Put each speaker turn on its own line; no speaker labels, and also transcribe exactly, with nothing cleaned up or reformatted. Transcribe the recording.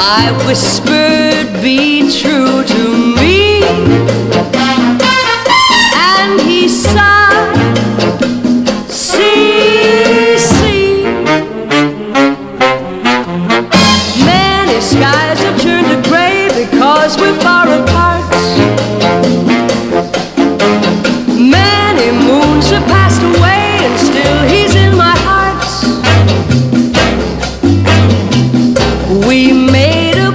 I whispered, be true to me, and he sighed, see, see. Many skies